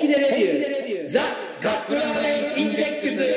気でレビューザ・カップラーメンインデックス。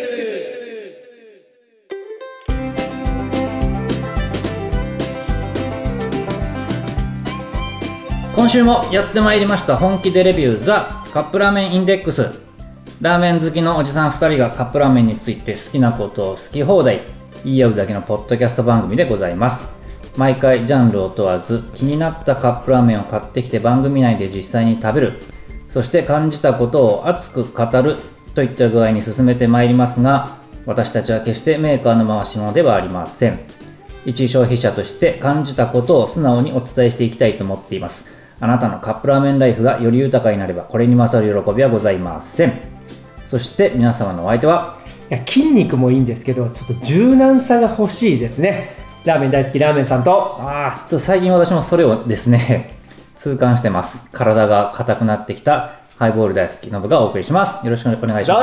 今週もやってまいりました本気でレビューザ・カップラーメンインデックス。ラーメン好きのおじさん2人がカップラーメンについて好きなことを好き放題言い合うだけのポッドキャスト番組でございます。毎回ジャンルを問わず気になったカップラーメンを買ってきて番組内で実際に食べる、そして感じたことを熱く語るといった具合に進めてまいりますが、私たちは決してメーカーの回し者ではありません。一消費者として感じたことを素直にお伝えしていきたいと思っています。あなたのカップラーメンライフがより豊かになればこれに勝る喜びはございません。そして皆様のお相手は、 いや筋肉もいいんですけどちょっと柔軟さが欲しいですね。ラーメン大好きラーメンさんとちょっと最近私もそれをですね痛感してます。体が硬くなってきたハイボール大好きノブがお送りします。よろしくお願いします。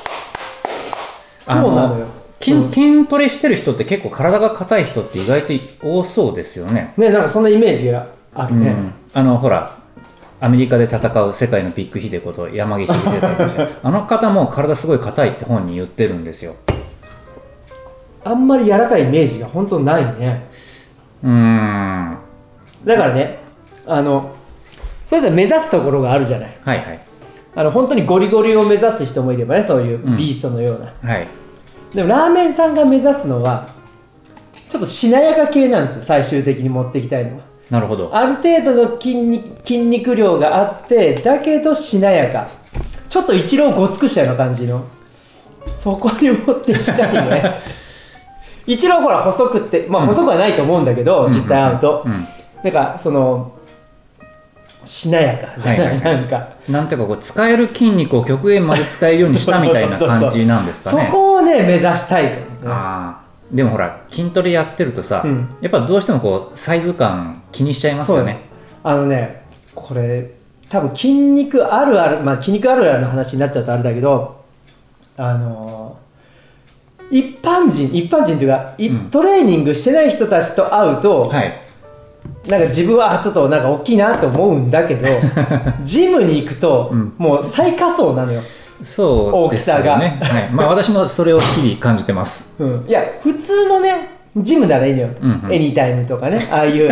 そうなのよ。 筋トレしてる人って結構体が硬い人って意外と多そうですよね。 ね、なんかそんなイメージがあるね。 ほらアメリカで戦う世界のビッグヒデこと山岸秀太さんあの方も体すごい硬いって本に言ってるんですよ。 あんまり柔らかいイメージが本当ないね。だからね、それぞれ目指すところがあるじゃない。 はいはい。 本当にゴリゴリを目指す人もいればね、そういうビーストのような、 はい。 でもラーメンさんが目指すのはちょっとしなやか系なんですよ。最終的に持っていきたいのは。 なるほど。 ある程度の筋肉量があってだけどしなやか、ちょっと一郎ごつくしたような感じの、そこに持っていきたいね一郎ほら細くって、細くはないと思うんだけど、実際会うと、なんかそのしなやかじゃない、 なんていうかこう使える筋肉を極限まで使えるようにしたみたいな感じなんですかね。 そこをね目指したいと思って、ね。 でもほら筋トレやってるとさ、やっぱどうしてもこうサイズ感気にしちゃいますよね。 これ多分筋肉あるある、筋肉あるあるの話になっちゃうとあれだけど、一般人というか、トレーニングしてない人たちと会うと、なんか自分はちょっとなんか大きいなと思うんだけどジムに行くと、もう最下層なのよ。 そうですよね。大きさが、私もそれを日々感じてます。 いや普通のねジムならいいのよ、エニタイムとかね、ああいう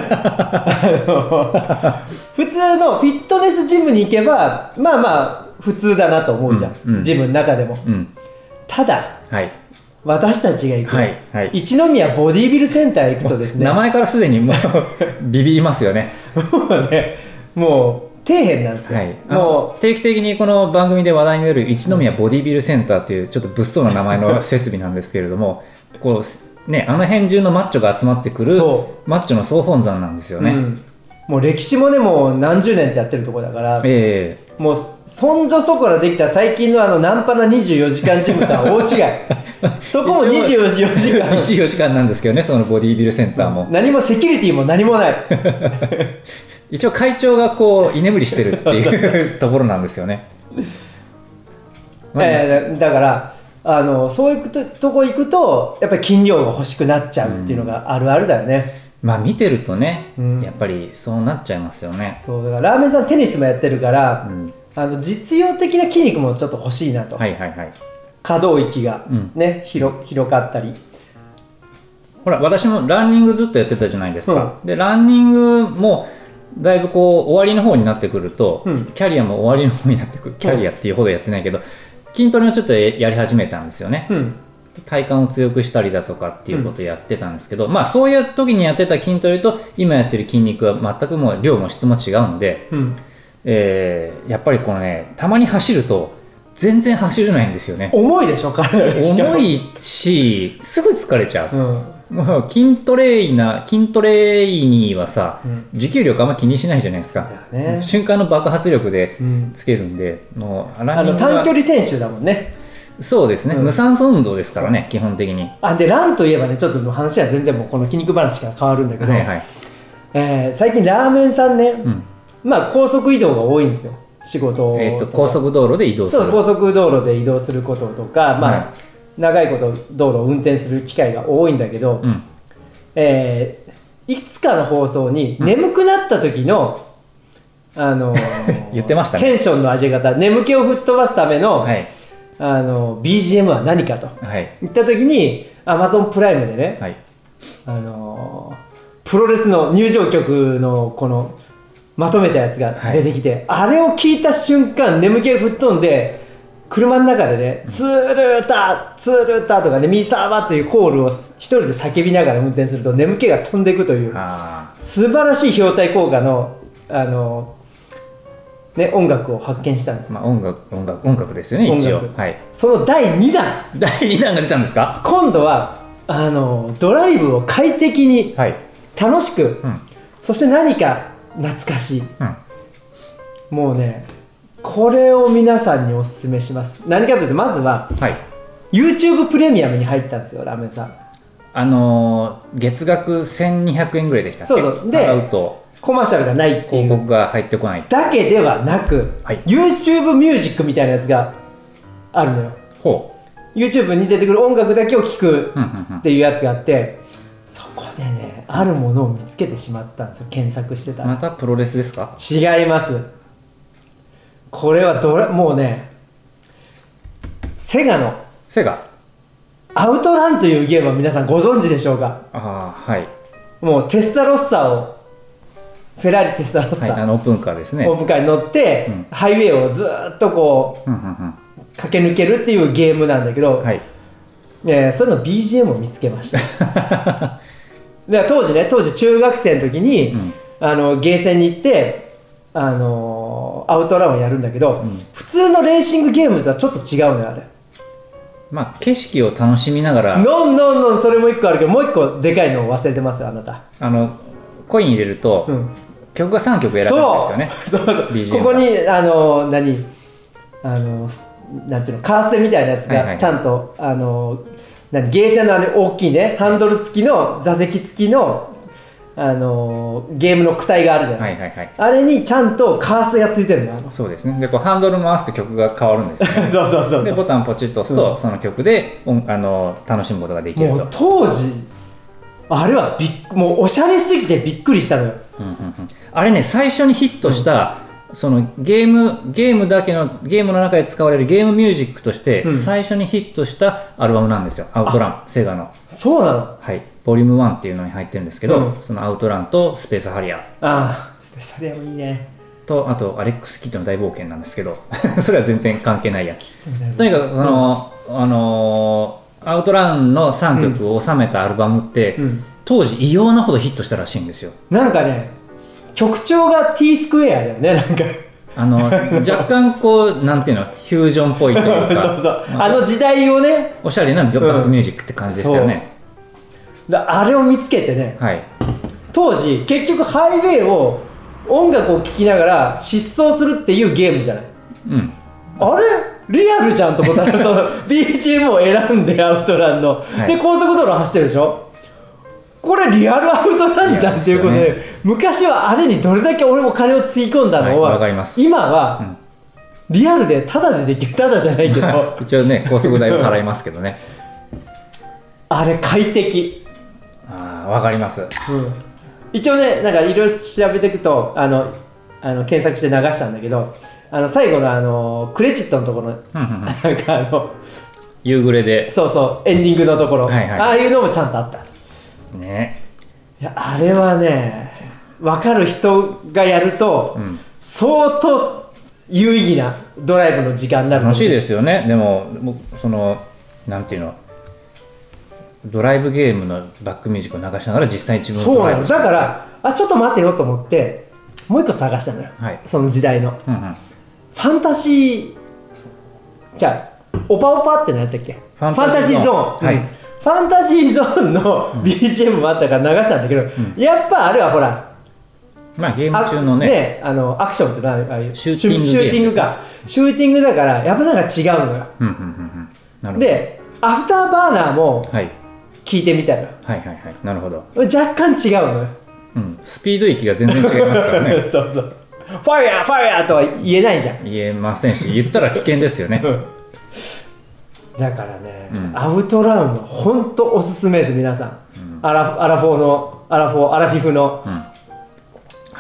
普通のフィットネスジムに行けば普通だなと思うじゃん、ジムの中でも、ただ、私たちが行く、一宮ボディビルセンター行くとですね、 名前からすでにもうビビりますよねもう底辺なんですよ、 もう定期的にこの番組で話題に出る一宮ボディビルセンターというちょっと物騒な名前の設備なんですけれどもこうね、あの辺中のマッチョが集まってくるマッチョの総本山なんですよね、 もう歴史もでも何十年ってやってるところだから、もうそんじょそこらできた最近のナンパな24時間ジムとは大違いそこも24時間 24時間なんですけどね、そのボディービルセンターも、 何もセキュリティも何もない一応会長がこう居眠りしてるっていうところなんですよねだからそういうとこ行くとやっぱり筋量が欲しくなっちゃうっていうのがあるあるだよね、 見てるとね、やっぱりそうなっちゃいますよね。 そうだからラーメンさんテニスもやってるから、実用的な筋肉もちょっと欲しいなと、可動域が、広かったり、 ほら私もランニングずっとやってたじゃないですか、でランニングもだいぶこう終わりの方になってくると、キャリアも終わりの方になってくる、キャリアっていうほどやってないけど、筋トレをちょっとやり始めたんですよね、体幹を強くしたりだとかっていうことをやってたんですけど、そういう時にやってた筋トレと今やってる筋肉は全くもう量も質も違うんで、やっぱりこのね、たまに走ると全然走れないんですよね。 重いでしょ、体が。 重いしすぐ疲れちゃう、筋トレーニーはさ、持久力あんま気にしないじゃないですか、瞬間の爆発力でつけるんで、もうランニング短距離選手だもんね。 そうですね、無酸素運動ですからね、基本的に。 でランといえばね、ちょっと話は全然もうこの筋肉話から変わるんだけど、最近ラーメンさんね、高速移動が多いんですよ、仕事とか。 高速道路で移動する。 そう、高速道路で移動することとか、長いこと道路を運転する機会が多いんだけど、いくつかの放送に眠くなった時の言ってましたね。 テンションの上げ方、眠気を吹っ飛ばすための、 はい、 BGM は何かと、 はい、 言った時に Amazon プライムでね、 はい、 プロレスの入場曲のこのまとめたやつが出てきて、あれを聞いた瞬間眠気が吹っ飛んで、車の中でね、ツールーターツールーターとかね、ミサーバというコールを一人で叫びながら運転すると眠気が飛んでいくという素晴らしい標体効果のね、音楽を発見したんです。 音楽ですよね、一応。はい、 その第2弾が出たんですか。 今度はドライブを快適に楽しく、そして何か懐かしい、もうね、これを皆さんにおすすめします。何かというと、まずは、YouTube プレミアムに入ったんですよ、ラーメンさん。 月額1200円ぐらいでしたっけ。 そうそう。で、 払うとコマーシャルがないっていう広告が入ってこないだけではなく、YouTube ミュージックみたいなやつがあるのよ。YouTube に出てくる音楽だけを聴くっていうやつがあって、そこでね、あるものを見つけてしまったんですよ、検索してたら。 またプロレスですか。 違います。これはもうね、セガアウトランというゲームは皆さんご存知でしょうか。もうテスタロッサを、フェラーリテスタロッサ、 オープンカーですね。 オープンカーに乗って、ハイウェイをずっとこう、駆け抜けるっていうゲームなんだけど、それの BGM を見つけましたで当時中学生の時に、ゲーセンに行ってアウトランをやるんだけど、普通のレーシングゲームとはちょっと違うのよ、あれ。 景色を楽しみながら。 それも1個あるけど、もう1個でかいのを忘れてますよ、あなた。 コイン入れると、曲が3曲選べるんですよね。 そうここになんていうの、カーステみたいなやつがちゃんと、ゲーセンの大きいね、ハンドル付きの座席付きのゲームの躯体があるじゃない、あれにちゃんとカーステがついてるの。 そうですね。でこうハンドル回すと曲が変わるんですよねそうでボタンポチッと押すと、その曲で楽しむことができると。 もう当時あれはもうおしゃれすぎてびっくりしたのよ。 あれね、最初にヒットした、そのゲームの中で使われるゲームミュージックとして、最初にヒットしたアルバムなんですよ、アウトラン、セガの。 そうなの。 ボリューム1っていうのに入ってるんですけど、そのアウトランとスペースハリアー、 スペースハリアーもいいね。 とあとアレックス・キッドの大冒険なんですけどそれは全然関係ないや。とにかくその、アウトランの3曲を収めたアルバムって、当時異様なほどヒットしたらしいんですよ。 なんかね、曲調が T スクエアだよね、なんか若干こうなんていうの、フュージョンっぽいというか時代をね、 おしゃれなバックミュージックって感じでしたよね。 あれを見つけてね、当時結局ハイウェイを音楽を聴きながら疾走するっていうゲームじゃない、あれリアルじゃんと思ったらその BGM を選んでアウトランの、で高速道路走ってるでしょ。これリアルアウトランじゃんっていうことで、昔はあれにどれだけ俺も金をつぎ込んだのは、今はリアルでタダでできる、タダじゃないけど一応ね、高速代を払いますけどねあれ快適。 わかります、 一応ね、なんかいろいろ調べていくと検索して流したんだけど、最後のクレジットのところ、なんか夕暮れで、 エンディングのところ、ああいうのもちゃんとあったね。 いや、あれはね、分かる人がやると、相当有意義なドライブの時間になる。 楽しいですよね。でもそのなんていうの、ドライブゲームのバックミュージックを流しながら実際に自分をドライブする。 だからちょっと待ってよと思ってもう一個探したのよ、その時代の、ファンタジー、じゃあオパオパって何やったっけ、ファンタジーゾーン、ファンタジーゾーンの BGM もあったから流したんだけど、やっぱあれはほら、 ゲーム中のね、 アクションっていうのはああいうシューティングか、シューティングだからやっぱなんか違うのよ。でアフターバーナーも聞いてみたら、 なるほど、 若干違うのよ。 スピード域が全然違いますからねファイヤーファイヤーとは言えないじゃん。 言えませんし、言ったら危険ですよねだからね、アウトランは本当おすすめです、皆さん。アラフィフの、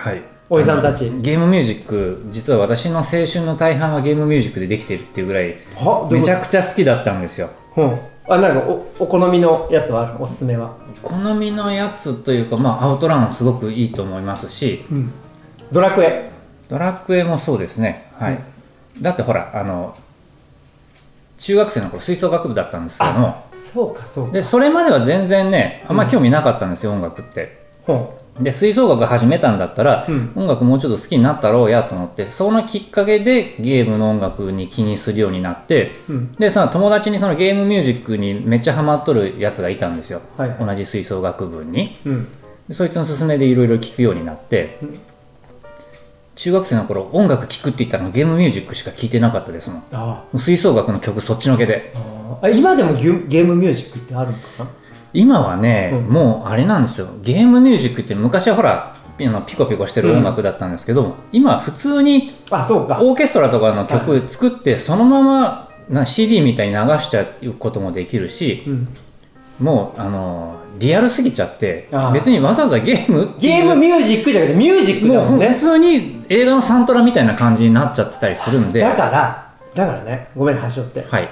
おじさんたち。 ゲームミュージック、実は私の青春の大半はゲームミュージックでできてるっていうぐらいめちゃくちゃ好きだったんですよ。 なんかお好みのやつはある？おすすめは。 お好みのやつというか、アウトランすごくいいと思いますし、 ドラクエもそうですね、はい。だってほら中学生の頃吹奏楽部だったんですけども、 そうかでそれまでは全然ねあんま興味なかったんですよ、音楽って。で吹奏楽始めたんだったら、音楽もうちょっと好きになったろうやと思って、そのきっかけでゲームの音楽に気にするようになって、でその友達にそのゲームミュージックにめっちゃハマっとるやつがいたんですよ、同じ吹奏楽部に、でそいつの勧めでいろいろ聴くようになって、中学生の頃音楽聴くって言ったらゲームミュージックしか聴いてなかったですもん。吹奏楽の曲そっちのけで。 今でもゲームミュージックってあるのかな？ 今はね、もうあれなんですよ。ゲームミュージックって昔はほらピコピコしてる音楽だったんですけど、今普通にオーケストラとかの曲作ってそのままCD みたいに流しちゃうこともできるし、もうリアルすぎちゃって別にわざわざゲームミュージックじゃなくてミュージックだもんね。 もう普通に映画のサントラみたいな感じになっちゃってたりするんで。 だからね、ごめん端折って、 はい、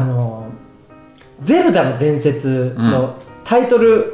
ゼルダの伝説のタイトル、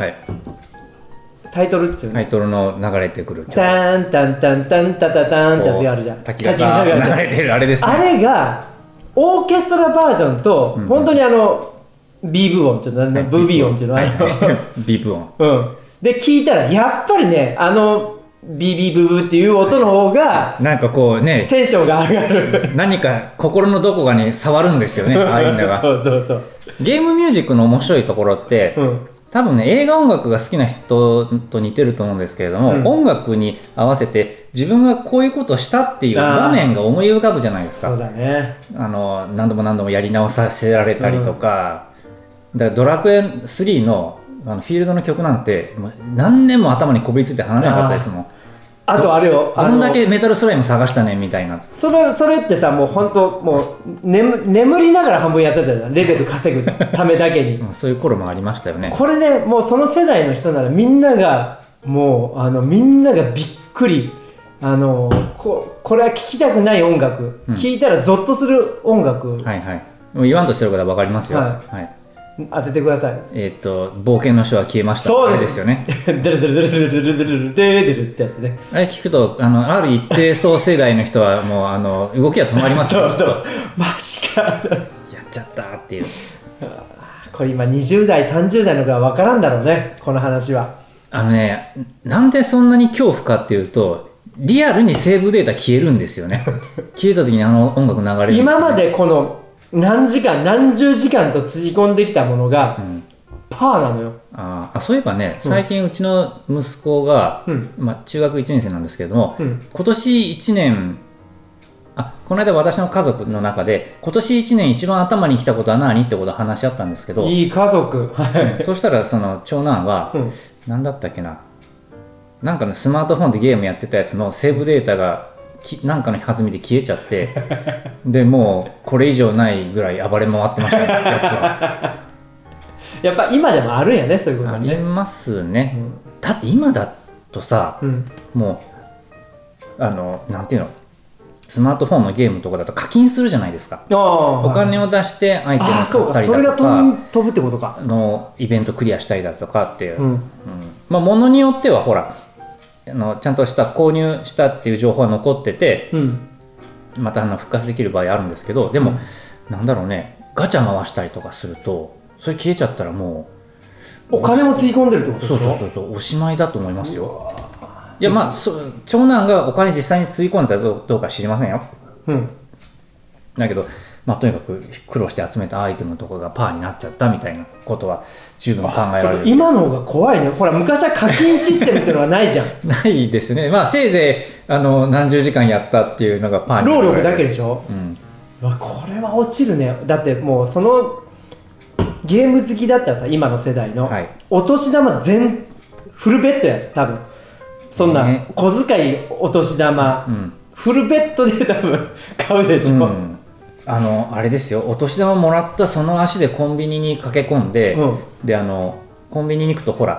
タイトルっていうの、 タイトルの流れてくるタンタンタンタンタタタンってやつがあるじゃん。 滝が流れてるあれですね。 あれがオーケストラバージョンと、本当にビーブ音っていうの、ブービー音っていうのビーブ音、 で聞いたらやっぱりねビービーブーブーっていう音の方がなんかこうねテンションが上がる何か心のどこかに触るんですよねああいうのがそうゲームミュージックの面白いところって、多分ね映画音楽が好きな人と似てると思うんですけれども、音楽に合わせて自分がこういうことをしたっていう場面が思い浮かぶじゃないですか。 そうだね。 何度もやり直させられたりとか、だからドラクエ3のフィールドの曲なんて何年も頭にこびりついて離れなかったですもん。 あとあれよ、 どんだけメタルスライム探したねみたいな。 それってさ、もう本当もう眠りながら半分やってたじゃん、レベル稼ぐためだけにそういう頃もありましたよね。 これね、もうその世代の人ならみんながもうみんながびっくり、これは聴きたくない音楽、聴いたらゾッとする音楽、もう言わんとしてることは分かりますよ。 当ててください。 冒険の書は消えました。そうですよね。 デルデルデルデルデルデルデルデルってやつね。 あれ聞くとある一定層世代の人はもう動きが止まりますよ。 マジか。やっちゃったっていう。 これ今20代30代の子は分からんだろうね、この話は。 なんでそんなに恐怖かっていうと、リアルにセーブデータ消えるんですよね。消えた時に音楽流れるんですよね。 今までこの何時間何十時間とつぎ込んできたものが、パーなのよ。 そういえばね、最近うちの息子が、中学1年生なんですけれども、今年1年この間私の家族の中で今年1年一番頭にきたことは何ってことを話し合ったんですけど、 いい家族そしたらその長男は、何だったっけな、なんかねスマートフォンでゲームやってたやつのセーブデータがなんかの弾みで消えちゃってでもうこれ以上ないぐらい暴れ回ってましたねやつは。 やっぱ今でもあるんやね、そういうことね。 ありますね、だって今だとさ、もうなんていうの、スマートフォンのゲームとかだと課金するじゃないですか。お金を出してアイテムを買ったりだとか、 それが飛ぶってことかのイベントクリアしたりだとかっていう、ものによってはほらちゃんとした購入したっていう情報が残ってて、また復活できる場合あるんですけど、でも、なんだろうね、ガチャ回したりとかするとそれ消えちゃったらもうお金もつぎ込んでるってことでしょ。 そうおしまいだと思いますよ。いや長男がお金実際につぎ込んだかどうか知りませんよ、だけどとにかく苦労して集めたアイテムとかがパーになっちゃったみたいなことは十分考えられる。 今の方が怖いね。ほら昔は課金システムっていうのはないじゃん。 ないですね。せいぜい何十時間やったっていうのがパーになる。 労力だけでしょ、これは落ちるね。だってもうそのゲーム好きだったらさ、今の世代の、お年玉フルベッドや多分そんな小遣いお年玉、フルベッドで多分買うでしょ、 あれですよ、お年玉もらったその足でコンビニに駆け込んで、でコンビニに行くとほら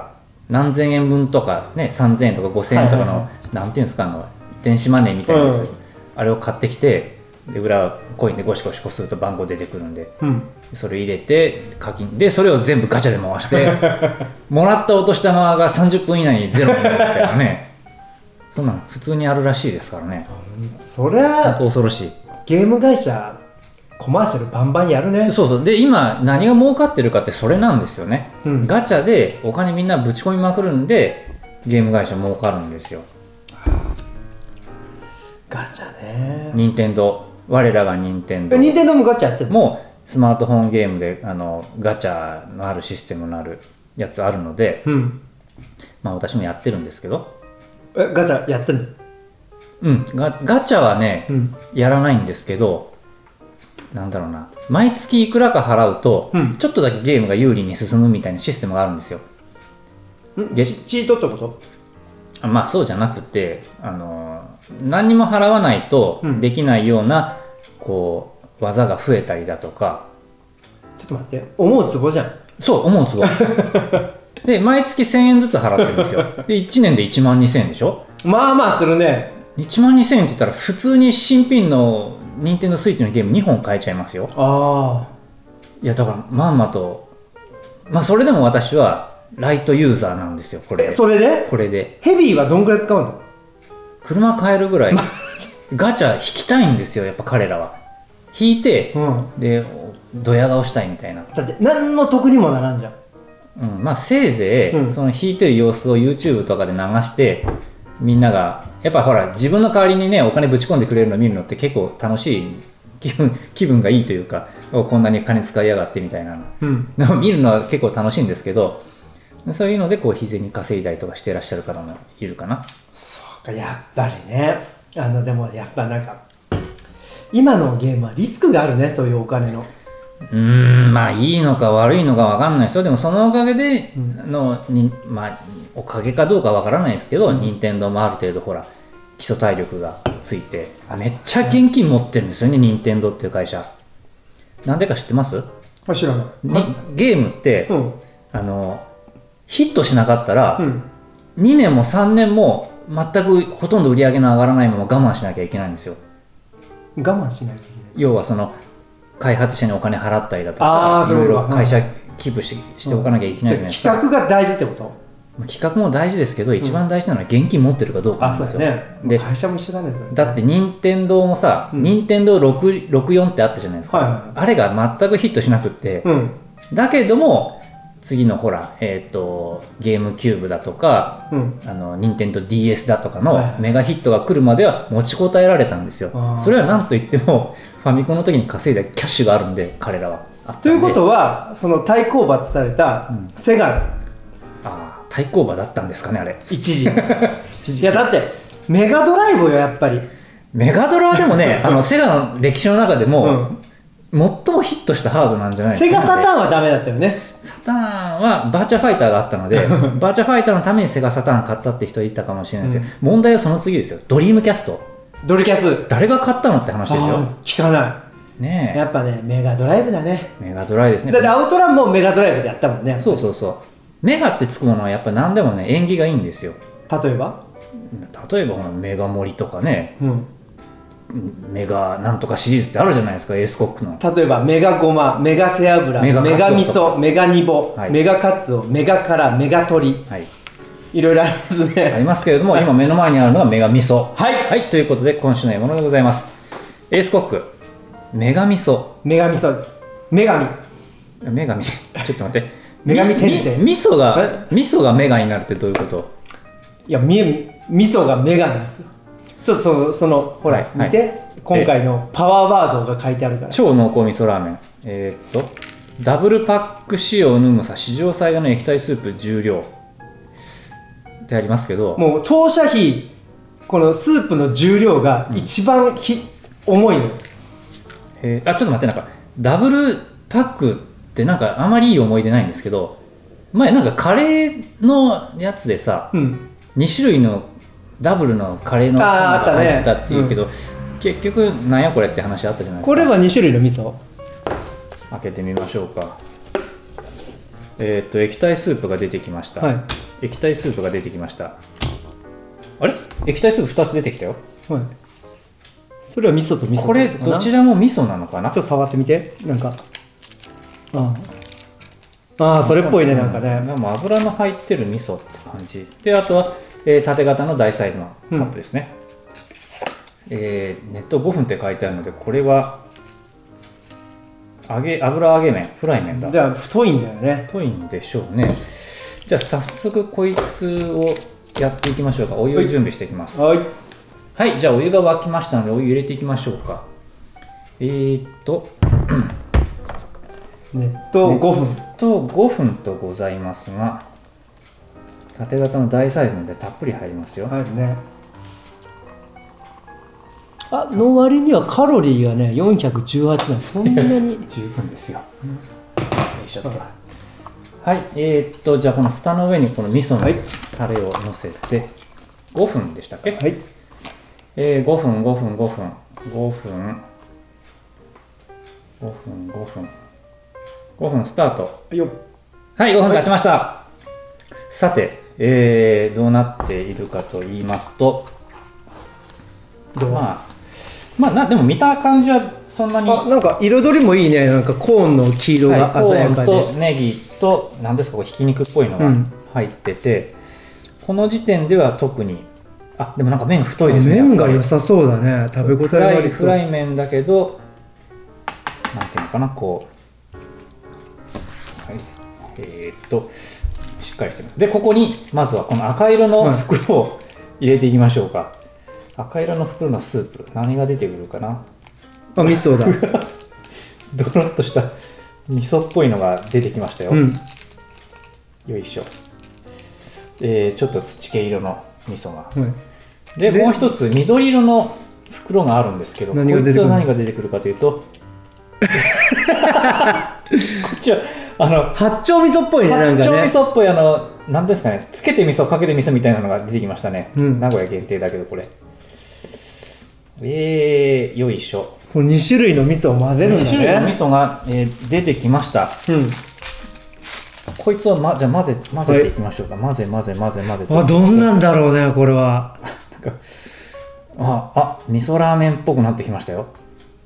何千円分とかね3000円とか5000円とかの、なんていうんですか電子マネーみたいなやつ、あれを買ってきて、で裏コインでゴシゴシこすると番号出てくるんで、それ入れて課金でそれを全部ガチャで回してもらったお年玉が30分以内にゼロになるみたいなねそんなの普通にあるらしいですからね。 そりゃ本当恐ろしい。 ゲーム会社コマーシャルバンバンやるね。 そうで今何が儲かってるかってそれなんですよね、ガチャでお金みんなぶち込みまくるんでゲーム会社儲かるんですよ。 ガチャね。 任天堂、我らが任天堂もガチャやってるの？ もうスマートフォンゲームでガチャのあるシステムのあるやつあるので、まあ私もやってるんですけど。 ガチャやってるの？ ガチャはね、やらないんですけど、なんだろうな、毎月いくらか払うと、ちょっとだけゲームが有利に進むみたいなシステムがあるんですよ。 チートってこと？ まあそうじゃなくて、何にも払わないとできないような、こう技が増えたりだとか。 ちょっと待って、思うツボじゃん。 そう思うツボで毎月1000円ずつ払ってるんですよ。で1年で1万2000円でしょ。 まあまあするね。 1万2000円って言ったら普通に新品の任天堂スイッチのゲーム2本買えちゃいますよ。いやだからまんまと、まあそれでも私はライトユーザーなんですよ。これそれでこれでヘビーはどんくらい使うの？ 車買えるぐらいガチャ引きたいんですよ、やっぱ彼らは。引いて、でドヤ顔したいみたいな。 だって何の得にもならんじゃん。 まあせいぜい、その弾いてる様子を YouTube とかで流してみんながやっぱほら自分の代わりにねお金ぶち込んでくれるのを見るのって結構楽しい、気分がいいというか、こんなに金使いやがってみたいなのを見るのは結構楽しいんですけど、そういうのでこう日銭稼いだりとかしてらっしゃる方もいるかな。 そうか、やっぱりね。でもやっぱなんか今のゲームはリスクがあるね、そういうお金の。 まあいいのか悪いのか分かんないですよ。でもそのおかげでまあおかげかどうか分からないですけど、任天堂もある程度ほら基礎体力がついてめっちゃ現金持ってるんですよね、任天堂っていう会社。なんでか知ってます？ 知らない。 ゲームって、ヒットしなかったら、2年も3年も全くほとんど売り上げの上がらないまま我慢しなきゃいけないんですよ。 我慢しなきゃいけない。 要はその開発者にお金払ったりだとか、いろいろ会社寄付しておかなきゃいけないじゃないですか。 企画が大事ってこと？ 企画も大事ですけど、一番大事なのは現金持ってるかどうかなんですよ。 で会社も一緒なんですよね。 だって任天堂もさ、任天堂64ってあったじゃないですか、あれが全くヒットしなくって、だけども次のほら、ゲームキューブだとか、任天堂 DS だとかのメガヒットが来るまでは持ちこたえられたんですよ。それは何といってもファミコンの時に稼いだキャッシュがあるんで、彼らは。 ということはその対抗馬とされたセガ、 対抗馬だったんですかね、あれ。 一時いやだってメガドライブよ、やっぱり。 メガドラはでもねセガの歴史の中でも、最もヒットしたハードなんじゃないですか。 セガサターンはダメだったよね。 サターンはバーチャファイターがあったのでバーチャファイターのためにセガサターン買ったって人いたかもしれないですけど、問題はその次ですよ。ドリームキャスト。 ドリキャス誰が買ったのって話ですよ。 聞かないねえ。やっぱねメガドライブだね。 メガドライブですね。 だってアウトランもメガドライブでやったもんね。 そうメガってつくものはやっぱ何でもね縁起がいいんですよ。 例えばメガ盛りとかね、メガなんとかシリーズってあるじゃないですか、エースコックの。 例えばメガゴマ、メガ背脂、メガ味噌、メガニボ、メガカツオ、メガカラ、メガ鶏、いろいろありますね。 ありますけれども、今目の前にあるのがメガ味噌。ということで今週の獲物でございます。エースコックメガ味噌。 メガ味噌です。メガミちょっと待ってメガミ転生。 味噌がメガになるってどういうこと？ いや味噌がメガなんですよ。ちょっとそのほら、見て、今回のパワーワードが書いてあるから。 超濃厚味噌ラーメン、ダブルパック使用ヌムサ史上最大の液体スープ重量ってありますけど、 もう投射費このスープの重量が一番重いの。 ちょっと待って、なんかダブルパックってなんかあまりいい思い出ないんですけど、前なんかカレーのやつでさ、2種類のダブルのカレーのパンが入ってたっていうけど、結局なんやこれって話あったじゃないですか。 これは2種類の味噌開けてみましょうか。液体スープが出てきました、 液体スープが出てきました。あれ液体スープ2つ出てきたよ。 はい。それは味噌と味噌。 これどちらも味噌なのかな。 ちょっと触ってみて。なんかああそれっぽいね。なんかね、 もう油の入ってる味噌って感じで、あとは、縦型の大サイズのカップですね。熱湯5分って書いてあるので、これは油揚げ麺、フライ麺だ。 じゃあ太いんだよね。 太いんでしょうね。じゃあ早速こいつをやっていきましょうか。お湯を準備していきます。 はい、 はい、じゃあお湯が沸きましたのでお湯入れていきましょうか。熱湯 5分。 熱湯5分とございますが、縦型の大サイズなのでたっぷり入りますよ。 はいね。の割にはカロリーがね418なん。そんなに十分ですよ。よいしょっと。はい、じゃあこの蓋の上にこの味噌のタレをのせて5分でしたっけ？はい。5分スタート。はい、5分経ちました。さて、どうなっているかと言いますと、でも見た感じはそんなに。 なんか彩りもいいね。なんかコーンの黄色が鮮やかで、 コーンとネギと何ですか、ひき肉っぽいのが入ってて、この時点では特にでもなんか麺が太いですね。 麺が良さそうだね。食べ応えがありそう。 フライ麺だけどなんていうのかな、こう、はい、しっかりしてます。でここにまずはこの赤色の袋を入れていきましょうか。赤色の袋のスープ、何が出てくるかな。 味噌だ。 ドロッとした味噌っぽいのが出てきましたよ。よいしょ。ちょっと土系色の味噌が。でもう一つ緑色の袋があるんですけど、こいつは何が出てくるかというとこっちは八丁味噌っぽいね。 八丁味噌っぽい何ですかね、つけて味噌かけて味噌みたいなのが出てきましたね。名古屋限定だけどこれ。よいしょ。 これ2種類の味噌を混ぜるんだね。2種類の味噌が、出てきました。こいつは、じゃあ混ぜていきましょうか。混ぜどんなんだろうねこれは。 なんか味噌ラーメンっぽくなってきましたよ。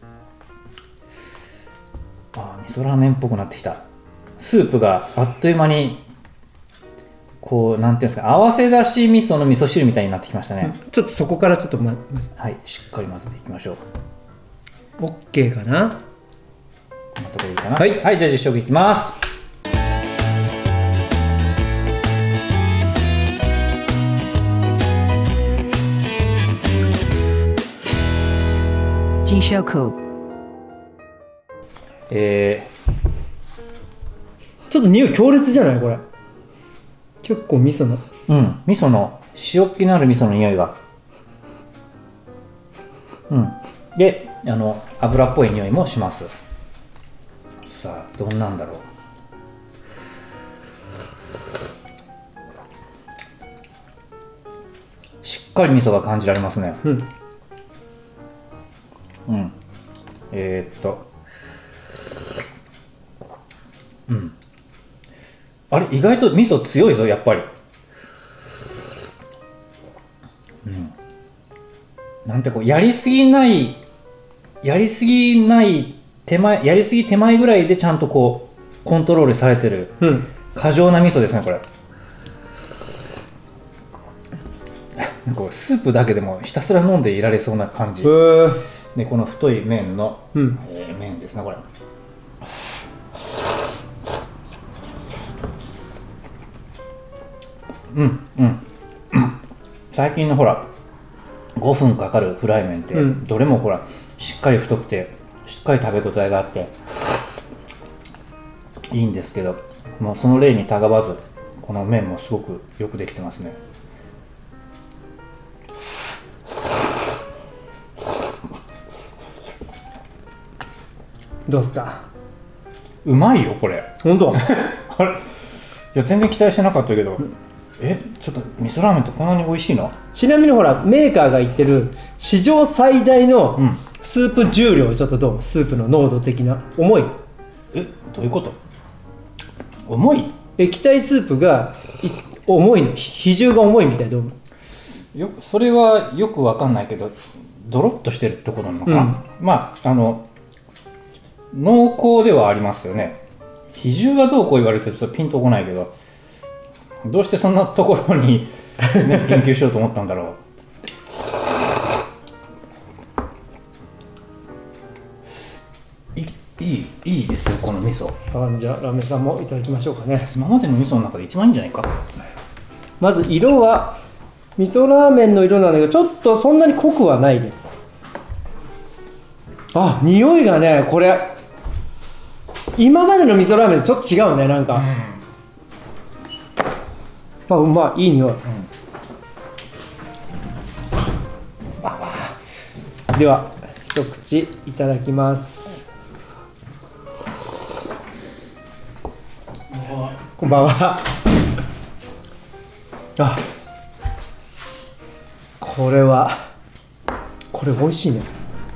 味噌ラーメンっぽくなってきた。スープがあっという間にこう、なんていうんですか、合わせだし味噌の味噌汁みたいになってきましたね。 ちょっとそこからちょっとはい、しっかり混ぜていきましょう。 OK かな。 こんなところでいいかな。はい、じゃあ実食いきます。 G-Shoku。ちょっと匂い強烈じゃないこれ。結構味噌の。 味噌の塩気のある味噌の匂いが。で、油っぽい匂いもします。さあ、どんなんだろう。しっかり味噌が感じられますね。あれ、意外と味噌強いぞ、やっぱり。なんてこう、やりすぎ手前ぐらいでちゃんとこうコントロールされてる、過剰な味噌ですねこれ。なんかスープだけでもひたすら飲んでいられそうな感じで、この太い麺の、麺ですねこれ。最近のほら5分かかるフライ麺って、どれもほらしっかり太くてしっかり食べ応えがあっていいんですけど、もうその例にたがわずこの麺もすごくよくできてますね。 どうですか。 うまいよこれ。 本当。 あれ、いや全然期待してなかったけど、ちょっと味噌ラーメンってこんなに美味しいの？ ちなみにほらメーカーが言ってる史上最大のスープ重量、ちょっとどう？スープの濃度的な重い？ どういうこと？重い？ 液体スープが重いの、比重が重いみたい。どうそれはよくわかんないけどドロッとしてるってことなのかな、まあ濃厚ではありますよね。比重がどうこう言われてるとピンとこないけど、どうしてそんなところに、ね、研究しようと思ったんだろう。いいですよこの味噌。 さあじゃあラーメンさんもいただきましょうかね。 今までの味噌の中で一番いいんじゃないか。 まず色は味噌ラーメンの色なんだけど、ちょっとそんなに濃くはないです。あ、匂いがね、これ今までの味噌ラーメンとちょっと違うね、なんか、あ、うまい、いい匂い、では一口いただきます。こんばんは。あ、これ美味しいね。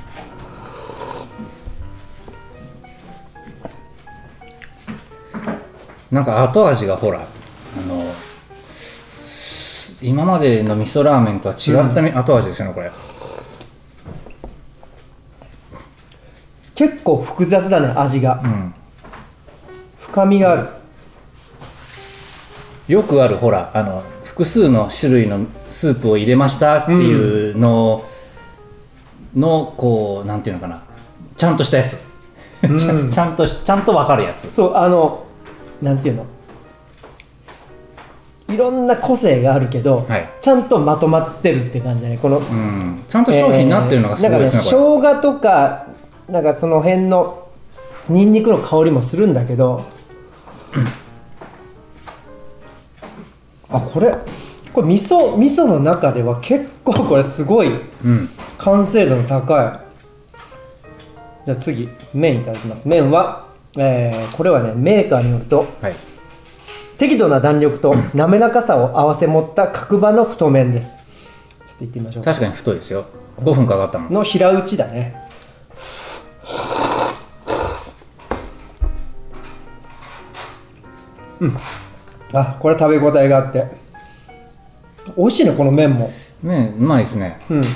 なんか後味がほら今までの味噌ラーメンとは違った後味ですよね、これ。 結構複雑だね、味が、深みがある。 よくあるほら複数の種類のスープを入れましたっていうののこうなんていうのかな、ちゃんとしたやつ、ちゃんと分かるやつ。 そうなんていうの、いろんな個性があるけど、 はい、 ちゃんとまとまってるって感じだね。この、 ちゃんと商品になってるのがすごいですね。 なんかね、生姜とかなんかその辺のニンニクの香りもするんだけど、あ、これ味噌の中では結構これすごい完成度の高い。じゃあ次麺いただきます。麺は、これはねメーカーによると、はい、適度な弾力と滑らかさを併せ持った角張の太麺です。ちょっといってみましょう。 確かに太いですよ。5分かかったの平打ちだね。あ、これ食べ応えがあって美味しいね。この麺も麺うまいですね。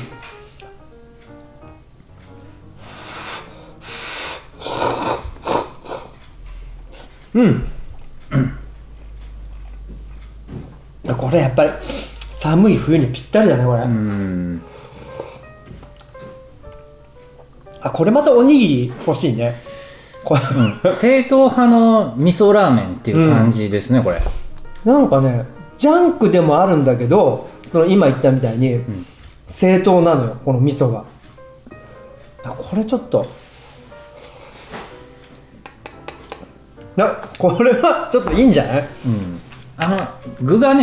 これやっぱり寒い冬にぴったりだね、これ。あ、これまたおにぎり欲しいね。 正統派の味噌ラーメンっていう感じですね、これ。 なんかね、ジャンクでもあるんだけど、その今言ったみたいに正統なのよ、この味噌が。これちょっとこれはちょっといいんじゃない？ 具が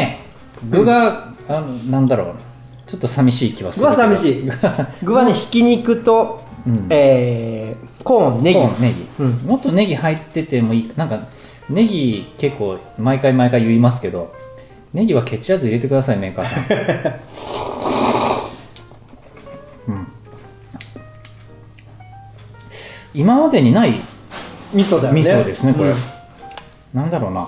なんだろう、ちょっと寂しい気はするけど。 具は寂しい。具はね、ひき肉と、コーン、ネギ、もっとネギ入っててもいい。なんかネギ結構毎回言いますけど、ネギはケチらず入れてください、メーカーさん。今までにない味噌だよね。 味噌ですね、これ。なんだろうな。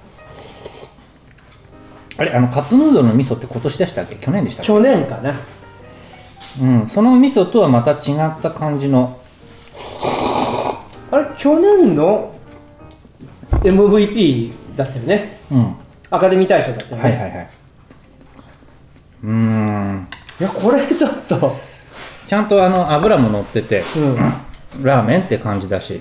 あれ、カップヌードルの味噌って今年でしたっけ？去年でしたっけ？ 去年かな。 その味噌とはまた違った感じの。 あれ、去年の MVP だったよね。アカデミー大賞だったよね。いや、これちょっとちゃんと油も乗ってて、ラーメンって感じだし。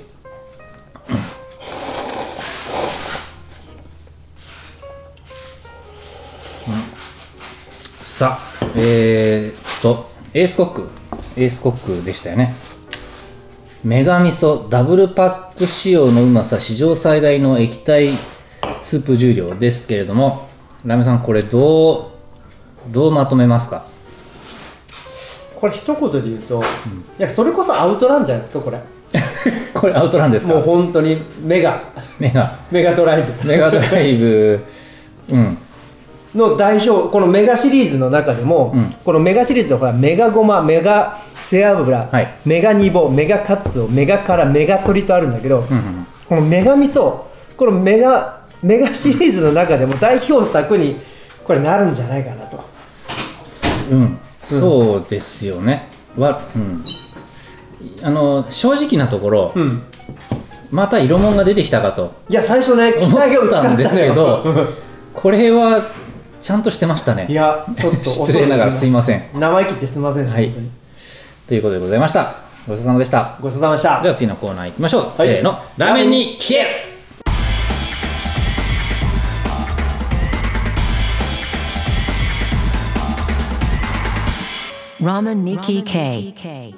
さあ、エースコックでしたよね。メガ味噌ダブルパック仕様のうまさ、史上最大の液体スープ重量ですけれども、ラメさん、これどうまとめますか？ これ一言で言うと、いや、それこそアウトランじゃないですか、これ。 これアウトランですか？ もう本当にメガドライブメガドライブの代表。このメガシリーズの中でも、このメガシリーズでほら、メガゴマ、メガ背脂、メガニボ、メガカツオ、メガカラ、メガ鶏とあるんだけど、このメガ味噌、このメガシリーズの中でも代表作にこれなるんじゃないかなと。 そうですよね。正直なところ、また色物が出てきたかといや最初ね期待が薄かったんですけどこれはちゃんとしてましたね。 いやちょっと失礼ながらすいません。 生意気ってすいません、 はい、 本当にということでございました。ごちそうさまでした。 ごちそうさまでした。 では次のコーナー行きましょう、せーの、ラーメンに聞け。 ラーメンに聞け。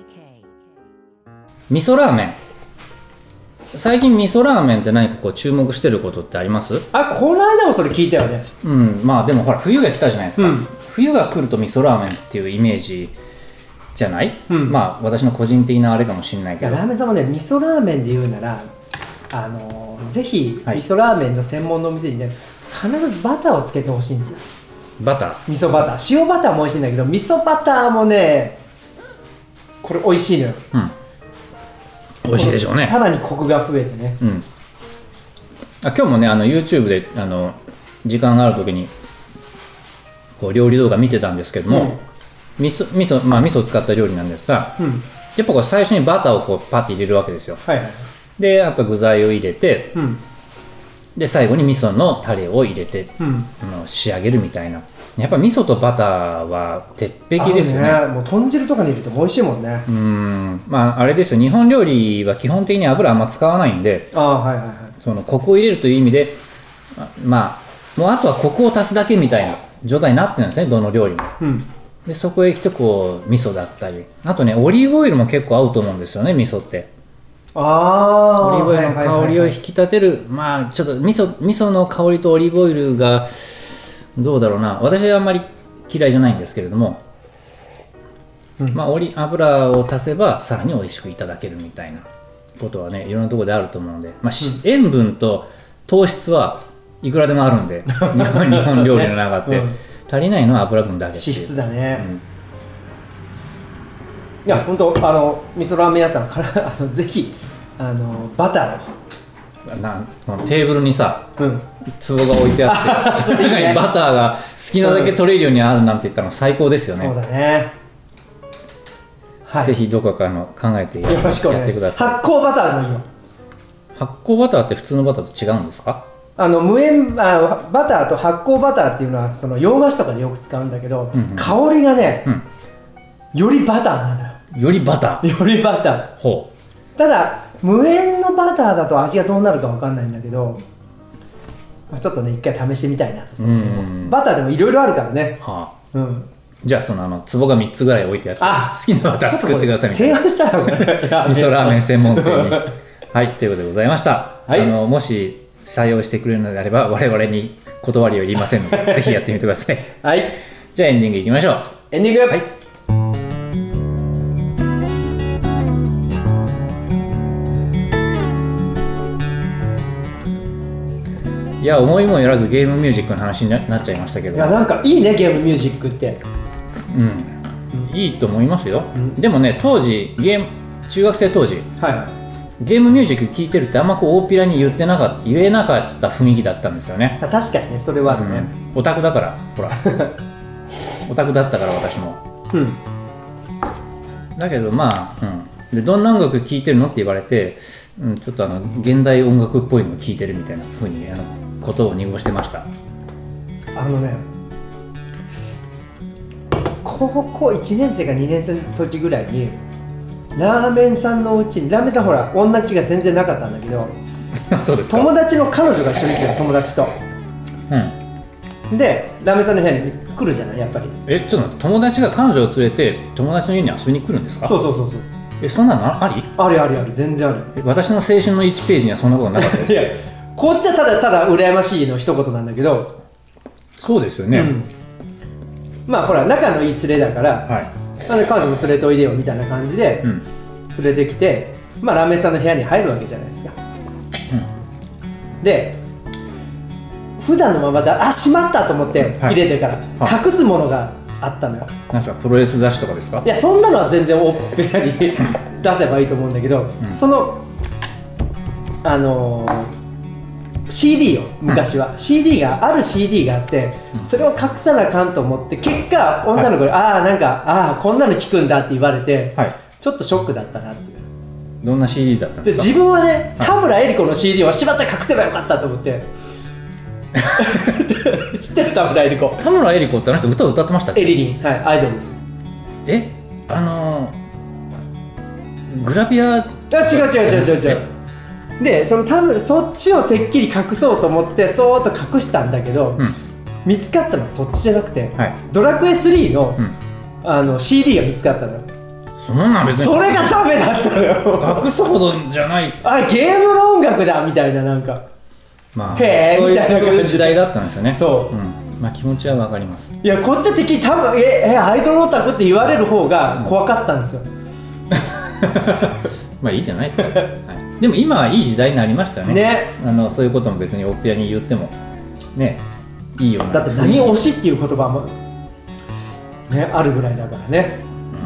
味噌ラーメン、最近味噌ラーメンって何かこう注目してることってあります？ この間もそれ聞いたよね。 まあでもほら冬が来たじゃないですか、冬が来ると味噌ラーメンっていうイメージじゃない、まあ私の個人的なあれかもしれないけど、 ラーメンさんもね味噌ラーメンで言うならぜひ味噌ラーメンの専門のお店にね必ずバターをつけてほしいんですよ。 バター、 味噌バター、塩バターも美味しいんだけど味噌バターもねこれ美味しいのよ。 美味しいでしょうね。 さらにコクが増えてね、 今日もねYouTube で時間がある時にこう料理動画見てたんですけども、味噌を使った料理なんですが、やっぱこう最初にバターをこうパッて入れるわけですよ。であと具材を入れて、で最後に味噌のタレを入れて、仕上げるみたいな。やっぱ味噌とバターは鉄壁ですよね。 もう豚汁とかに入れても美味しいもんね。 まああれですよ、日本料理は基本的に油あんま使わないんで、そのコクを入れるという意味でまあもうあとはコクを足すだけみたいな状態になってるんですね、どの料理も。でそこへ来てこう味噌だったり、あとねオリーブオイルも結構合うと思うんですよね、味噌って。オリーブオイルの香りを引き立てる、まあちょっと味噌の香りとオリーブオイルがどうだろうな、私はあんまり嫌いじゃないんですけれども、まあ油を足せばさらに美味しくいただけるみたいなことはねいろんなところであると思うので、塩分と糖質はいくらでもあるんで日本料理の中って、足りないのは油分だけ。脂質だね。いや本当味噌ラーメン屋さんからぜひバターをテーブルにさ、壺が置いてあってその中にバターが好きなだけ取れるようにあるなんて言ったら最高ですよね。 そうだね。 ぜひどこか考えてやってください。 発酵バターもいいよ。 発酵バターって普通のバターと違うんですか？ 無塩バターと発酵バターっていうのはその洋菓子とかでよく使うんだけど、香りがね、よりバターなのよ。 よりバター。 よりバター。 ほう。 ただ無塩のバターだと味がどうなるか分かんないんだけど、ちょっとね一回試してみたいなと。バターでもいろいろあるからね。 じゃあ壺が3つぐらい置いてあって好きなバター作ってくださいみたいな。 提案したらこれ味噌ラーメン専門店にはいということでございました。もし採用してくれるのであれば我々に断りを言いませんのでぜひやってみてください。じゃあエンディングいきましょう。 エンディング。 いや思いもよらずゲームミュージックの話になっちゃいましたけど、 いやなんかいいねゲームミュージックって。 いいと思いますよ。でもね当時中学生当時、ゲームミュージック聴いてるってあんまこう大っぴらに言えなかった雰囲気だったんですよね。 確かにねそれはあるね。 オタクだからほらオタクだったから私も。だけどでどんな音楽聴いてるのって言われて、ちょっと現代音楽っぽいのを聴いてるみたいな風にことを濁してました。 高校1年生か2年生の時ぐらいにラーメンさんのうちに、ラーメンさんほら女気が全然なかったんだけどそうですか。 友達の彼女が一緒に来てる、友達と、でラーメンさんの部屋に来るじゃないやっぱり。 ちょっと待って、友達が彼女を連れて友達の家に遊びに来るんですか？ そうそんなのあり？ あり全然ある。私の青春の1ページにはそんなことなかったです。 いやこっちはただ羨ましいの一言なんだけど。 そうですよね。 まあほら仲のいい連れだから、彼女も連れておいでよみたいな感じで連れてきて、ラーメンさんの部屋に入るわけじゃないですか。で普段のまましまったと思って入れてから、隠すものがあったのよ。 なんですか、プロレス雑誌とかですか？ いやそんなのは全然おっぺらに出せばいいと思うんだけど、その CD よ昔は、CD がある CD があって、それを隠さなあかんと思って結果女の子に、なんかこんなの聞くんだって言われて、ちょっとショックだったなっていう。 どんな CD だったんですか？ 自分はね、田村恵理子の CD をしまったら隠せばよかったと思って知ってる？田村恵理子。 田村恵理子ってあの人歌を歌ってましたっけ？ エリリン、はい、アイドルです。 グラビア。 違うで、そっちをてっきり隠そうと思ってそーっと隠したんだけど、見つかったのはそっちじゃなくて、ドラクエ3の、CD が見つかったのよ。 そんな別にそれがダメだったのよ隠すほどじゃない。 あれゲームの音楽だみたいな、なんかへーみたいなそういう時代だったんですよね。 そう、 気持ちはわかります。 いや、こっちはてっきり多分アイドルオタクって言われる方が怖かったんですよいいじゃないですか、でも今はいい時代になりましたよね。そういうことも別に大っぴらに言ってもね、いいような。 だって何推しっていう言葉もねあるぐらいだからね。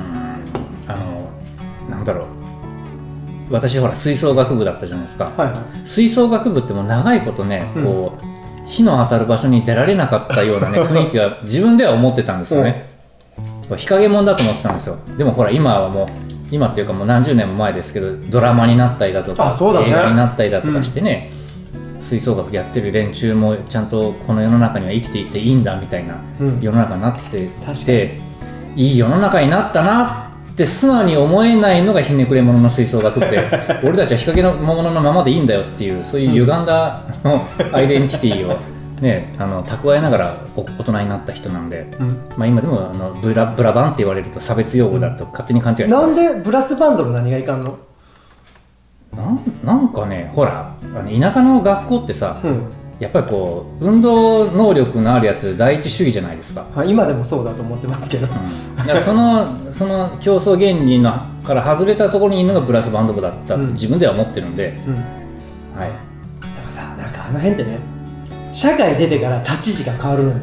なんだろう、私ほら吹奏楽部だったじゃないですか、吹奏楽部ってもう長いことね、こう火の当たる場所に出られなかったようなね雰囲気が自分では思ってたんですよね、日陰者だと思ってたんですよ。でもほら今はもう、今っていうかもう何十年も前ですけど、ドラマになったりだとか、映画になったりだとかしてね、吹奏楽やってる連中もちゃんとこの世の中には生きていていいんだみたいな世の中になってきて、いい世の中になったなって素直に思えないのがひねくれ者の吹奏楽って俺たちは日陰の魔物のままでいいんだよっていう、そういう歪んだのアイデンティティをね、蓄えながら大人になった人なんで、今でもブラバンって言われると差別用語だと勝手に勘違いしてます。 なんでブラスバンドの何がいかんの？ なんかね、ほら田舎の学校ってさ、やっぱりこう運動能力のあるやつ第一主義じゃないですか。 今でもそうだと思ってますけど、 だからその競争原理のから外れたところにいるのがブラスバンド部だったと自分では思ってるんで、でもさ、なんかあの辺ってね、社会出てから立ち位置が変わるのよ。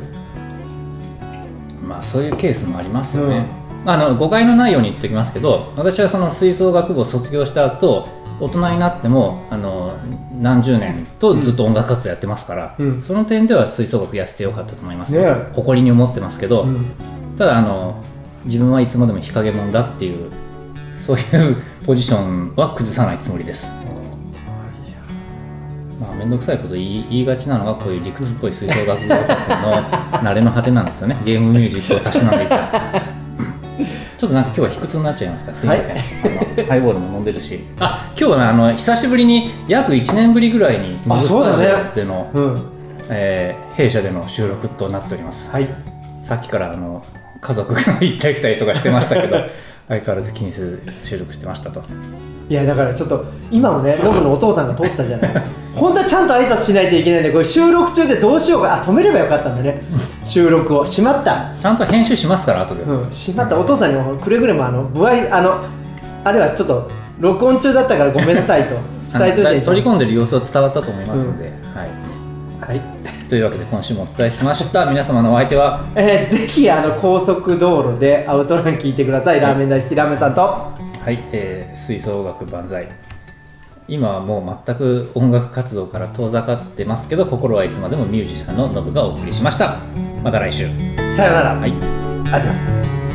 そういうケースもありますよね、誤解のないように言っておきますけど、私はその吹奏楽部を卒業した後、大人になっても何十年とずっと音楽活動やってますから、その点では吹奏楽やっててよかったと思います、誇りに思ってますけど、ただ自分はいつまでも日陰者だっていう、そういうポジションは崩さないつもりです。めんどくさいこと言いがちなのがこういう理屈っぽい吹奏楽部の慣れの果てなんですよね。ゲームミュージックをたしなんでいったらちょっとなんか今日は卑屈になっちゃいました。すいません、ハイボールも飲んでるし、今日は久しぶりに約1年ぶりぐらいにモブスタジオでの、弊社での収録となっております、さっきから家族が行ったり来たりとかしてましたけど相変わらず気にせず収録してましたと。 いや、だからちょっと今もね、ノブのお父さんが通ったじゃない本当はちゃんと挨拶しないといけないんで、これ収録中でどうしようか、止めればよかったんだね収録を。しまった、 ちゃんと編集しますから後で、 しまった。お父さんにもくれぐれも部合あれはちょっと録音中だったからごめんなさいと伝えといて取り込んでる様子は伝わったと思いますので、というわけで今週もお伝えしました皆様のお相手は、 ぜひ高速道路でアウトラン聞いてください。ラーメン大好きラーメンさんと、 吹奏楽万歳。今はもう全く音楽活動から遠ざかってますけど、心はいつまでもミュージシャンのノブがお送りしました。また来週、 さよなら、 アディオス。